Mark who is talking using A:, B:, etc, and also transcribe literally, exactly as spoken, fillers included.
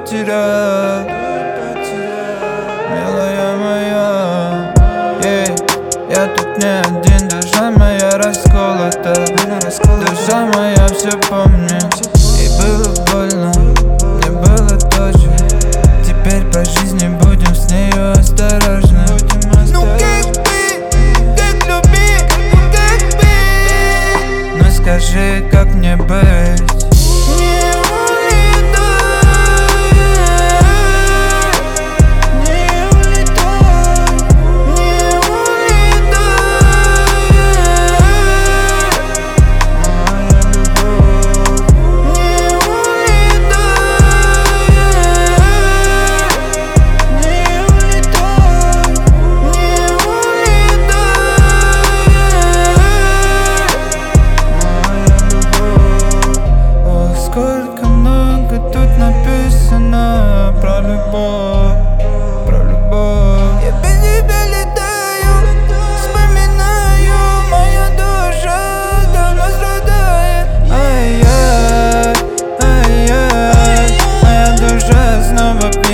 A: потерял, милая моя. Yeah. Я тут не один, душа моя расколота, душа моя все помнит. И было больно, мне было тоже. Теперь по жизни будем с нею осторожны.
B: Ну как быть, как любить, ну как быть?
A: Ну скажи, как мне быть? Сколько много тут написано про любовь, про любовь.
B: Я без тебя летаю, вспоминаю, моя душа давно страдает.
A: Ай-яй, ай-яй, моя душа снова